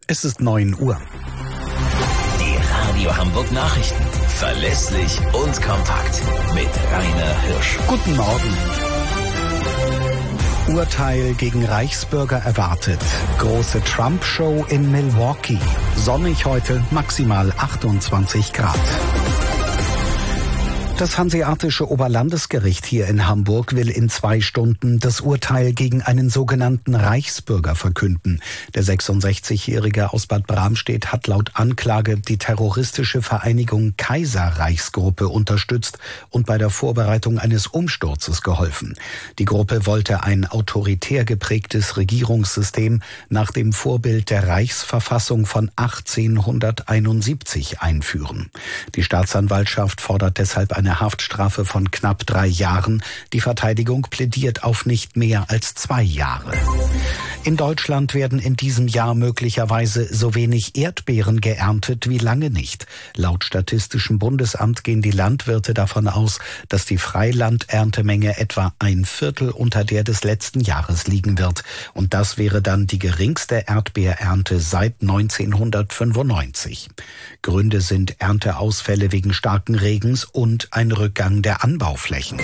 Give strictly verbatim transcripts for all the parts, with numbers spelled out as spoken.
Es ist neun Uhr. Die Radio Hamburg Nachrichten. Verlässlich und kompakt. Mit Rainer Hirsch. Guten Morgen. Urteil gegen Reichsbürger erwartet. Große Trump-Show in Milwaukee. Sonnig heute, maximal achtundzwanzig Grad. Das Hanseatische Oberlandesgericht hier in Hamburg will in zwei Stunden das Urteil gegen einen sogenannten Reichsbürger verkünden. Der sechsundsechzigjährige aus Bad Bramstedt hat laut Anklage die terroristische Vereinigung Kaiserreichsgruppe unterstützt und bei der Vorbereitung eines Umsturzes geholfen. Die Gruppe wollte ein autoritär geprägtes Regierungssystem nach dem Vorbild der Reichsverfassung von achtzehnhunderteinundsiebzig einführen. Die Staatsanwaltschaft fordert deshalb eine Eine Haftstrafe von knapp drei Jahren. Die Verteidigung plädiert auf nicht mehr als zwei Jahre. In Deutschland werden in diesem Jahr möglicherweise so wenig Erdbeeren geerntet wie lange nicht. Laut Statistischem Bundesamt gehen die Landwirte davon aus, dass die Freilanderntemenge etwa ein Viertel unter der des letzten Jahres liegen wird. Und das wäre dann die geringste Erdbeerernte seit neunzehnhundertfünfundneunzig. Gründe sind Ernteausfälle wegen starken Regens und ein Rückgang der Anbauflächen.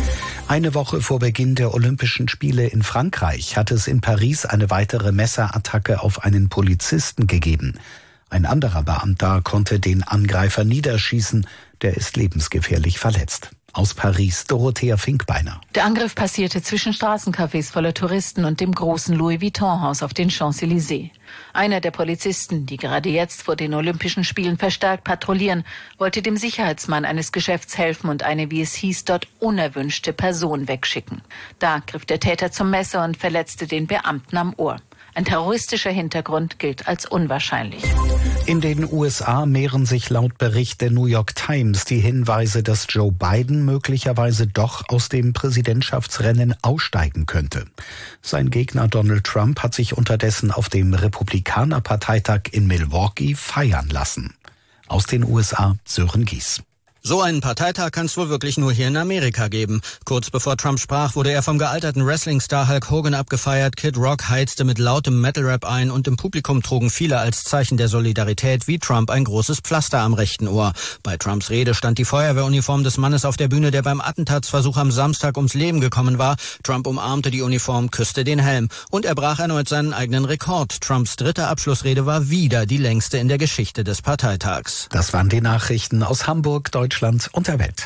Eine Woche vor Beginn der Olympischen Spiele in Frankreich hat es in Paris eine weitere Messerattacke auf einen Polizisten gegeben. Ein anderer Beamter konnte den Angreifer niederschießen, der ist lebensgefährlich verletzt. Aus Paris, Dorothea Finkbeiner. Der Angriff passierte zwischen Straßencafés voller Touristen und dem großen Louis Vuitton-Haus auf den Champs-Élysées. Einer der Polizisten, die gerade jetzt vor den Olympischen Spielen verstärkt patrouillieren, wollte dem Sicherheitsmann eines Geschäfts helfen und eine, wie es hieß, dort unerwünschte Person wegschicken. Da griff der Täter zum Messer und verletzte den Beamten am Ohr. Ein terroristischer Hintergrund gilt als unwahrscheinlich. In den U S A mehren sich laut Bericht der New York Times die Hinweise, dass Joe Biden möglicherweise doch aus dem Präsidentschaftsrennen aussteigen könnte. Sein Gegner Donald Trump hat sich unterdessen auf dem Republikanerparteitag in Milwaukee feiern lassen. Aus den U S A, Sören Gies. So einen Parteitag kann es wohl wirklich nur hier in Amerika geben. Kurz bevor Trump sprach, wurde er vom gealterten Wrestling-Star Hulk Hogan abgefeiert. Kid Rock heizte mit lautem Metal-Rap ein und im Publikum trugen viele als Zeichen der Solidarität wie Trump ein großes Pflaster am rechten Ohr. Bei Trumps Rede stand die Feuerwehruniform des Mannes auf der Bühne, der beim Attentatsversuch am Samstag ums Leben gekommen war. Trump umarmte die Uniform, küsste den Helm und er brach erneut seinen eigenen Rekord. Trumps dritte Abschlussrede war wieder die längste in der Geschichte des Parteitags. Das waren die Nachrichten aus Hamburg, Deutschland und der Welt.